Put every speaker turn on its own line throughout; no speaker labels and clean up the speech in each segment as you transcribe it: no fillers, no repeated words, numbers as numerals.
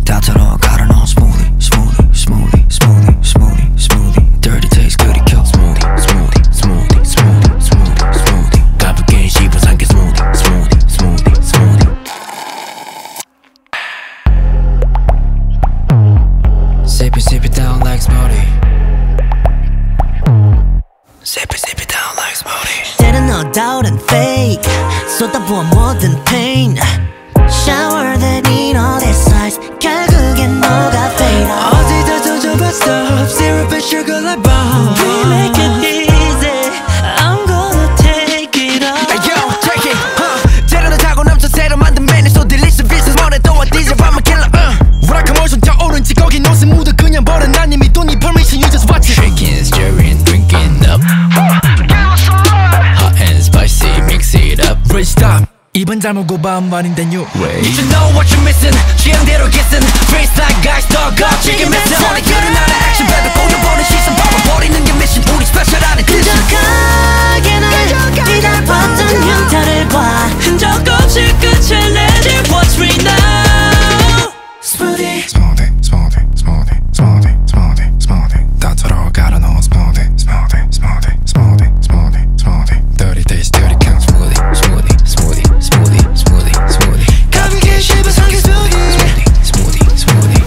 다 털어 갈아 넣어 smoothie, smoothie, smoothie, smoothie, smoothie, smoothie. Dirty taste 그리 켜 smoothie, smoothie, smoothie, smoothie, smoothie, smoothie. 가볍게 씹어 삼켜 smoothie, smoothie, smoothie, smoothie. Sip it down like smoothie. Sip it down like smoothie.
때는 no doubt and fake 쏟아부어 뭐든 pain Shower that need all this size 결국엔 너가 fade out
어디다 던져봐 stop syrup and sugar like bomb.
We make it easy I'm gonna take it all
Hey yo, take it, 재료는 타고 넘쳐 새로 만든 메뉴 so delicious business 뭐래 또 어디서 I'm a killer, 우락한 몰손 타오른지 거기 노스 묻어 그냥 버려 난 이미 돈 이 permission you just watch it Shaking, stirring, drinking up Hot and spicy, mix it up Rich stop 입은 잘못 반반인 then you way You should know what you're missing 취향대로 kissing Face like guys dog up chicken missing 손에 그런 나의 action baby 꼬여보는 시선 봐버리는 게 mission 우리 special edition
끈적하게 날 뒤덮었던 흉터를 봐 흔적 없이 끝을 내줄 what's real now Smoothie
Smoothie, smoothie, smoothie, smoothie, smoothie, smoothie. 다 털어 갈아 넣어 smoothie, smoothie, smoothie, smoothie, smoothie, smoothie. Dirty taste, dirty count smoothie, smoothie, smoothie, smoothie, smoothie, smoothie.
가볍게 씹어 삼켜 smoothie,
smoothie, smoothie.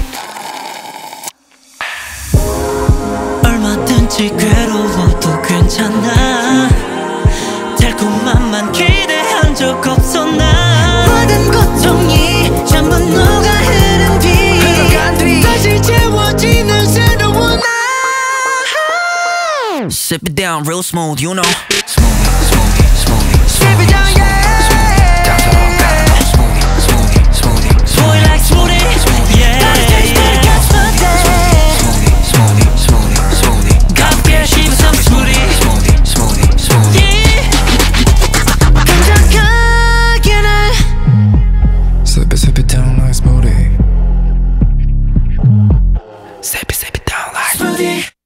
얼마든지 괴로워도 괜찮아 달콤함만 기대한 적 없어 나 모든 고통이 전부 녹아흐른 뒤 다시 채워지는 새로운 나 Sip it down real smooth you know
smoothie, smoothie, smoothie,
Sip it down yeah
다 털어 갈아 넣어 smoothie, smoothie, smoothie,
Boy like smoothie yeah
smoothie, smoothie, smoothie, smoothie.
가볍게 씹어 삼켜 smoothie
Smoothie, smoothie, smoothie.
끈적하게 날
Sip it down like smoothie.
Sip it down like
smoothie